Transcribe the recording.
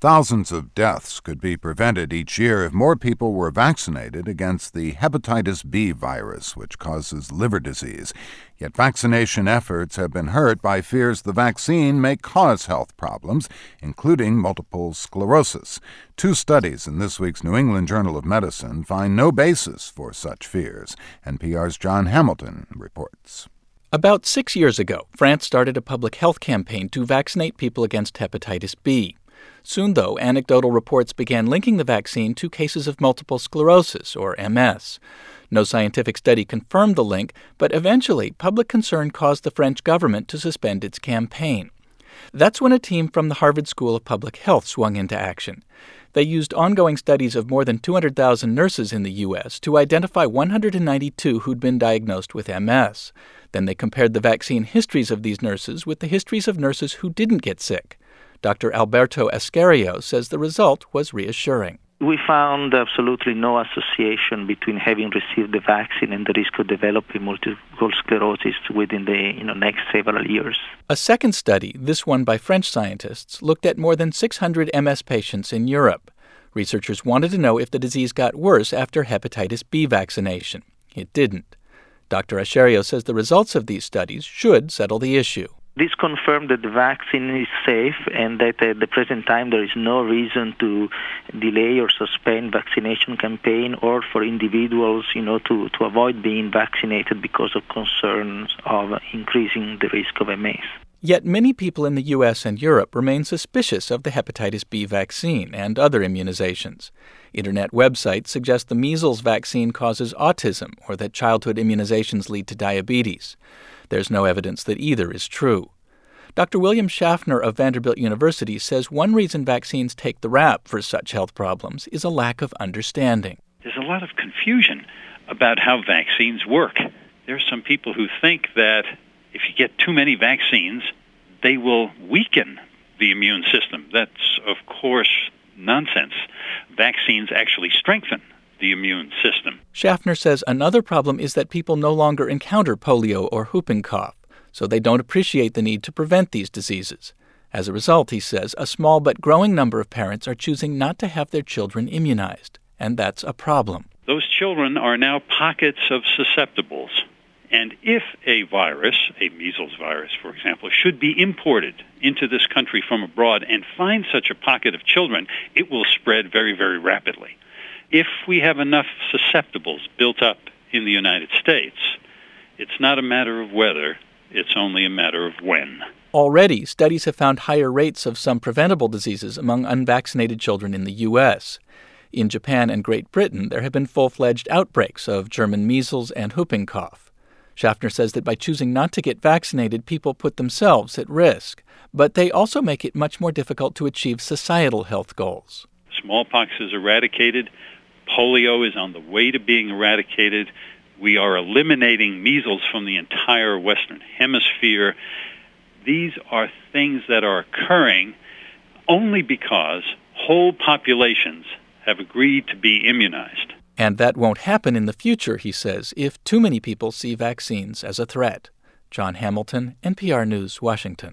Thousands of deaths could be prevented each year if more people were vaccinated against the hepatitis B virus, which causes liver disease. Yet vaccination efforts have been hurt by fears the vaccine may cause health problems, including multiple sclerosis. Two studies in this week's New England Journal of Medicine find no basis for such fears. NPR's John Hamilton reports. About 6 years ago, France started a public health campaign to vaccinate people against hepatitis B. Soon, though, anecdotal reports began linking the vaccine to cases of multiple sclerosis, or MS. No scientific study confirmed the link, but eventually public concern caused the French government to suspend its campaign. That's when a team from the Harvard School of Public Health swung into action. They used ongoing studies of more than 200,000 nurses in the U.S. to identify 192 who'd been diagnosed with MS. Then they compared the vaccine histories of these nurses with the histories of nurses who didn't get sick. Dr. Alberto Ascario says the result was reassuring. We found absolutely no association between having received the vaccine and the risk of developing multiple sclerosis within the next several years. A second study, this one by French scientists, looked at more than 600 MS patients in Europe. Researchers wanted to know if the disease got worse after hepatitis B vaccination. It didn't. Dr. Ascario says the results of these studies should settle the issue. This confirmed that the vaccine is safe and that at the present time there is no reason to delay or suspend vaccination campaign or for individuals, to avoid being vaccinated because of concerns of increasing the risk of MS. Yet many people in the U.S. and Europe remain suspicious of the hepatitis B vaccine and other immunizations. Internet websites suggest the measles vaccine causes autism or that childhood immunizations lead to diabetes. There's no evidence that either is true. Dr. William Schaffner of Vanderbilt University says one reason vaccines take the rap for such health problems is a lack of understanding. There's a lot of confusion about how vaccines work. There are some people who think that if you get too many vaccines, they will weaken the immune system. That's, of course, nonsense. Vaccines actually strengthen the immune system. Schaffner says another problem is that people no longer encounter polio or whooping cough, so they don't appreciate the need to prevent these diseases. As a result, he says, a small but growing number of parents are choosing not to have their children immunized, and that's a problem. Those children are now pockets of susceptibles. And if a virus, a measles virus, for example, should be imported into this country from abroad and find such a pocket of children, it will spread very, very rapidly. If we have enough susceptibles built up in the United States, it's not a matter of whether, it's only a matter of when. Already, studies have found higher rates of some preventable diseases among unvaccinated children in the U.S. In Japan and Great Britain, there have been full-fledged outbreaks of German measles and whooping cough. Schaffner says that by choosing not to get vaccinated, people put themselves at risk. But they also make it much more difficult to achieve societal health goals. Smallpox is eradicated. Polio is on the way to being eradicated. We are eliminating measles from the entire Western Hemisphere. These are things that are occurring only because whole populations have agreed to be immunized. And that won't happen in the future, he says, if too many people see vaccines as a threat. John Hamilton, NPR News, Washington.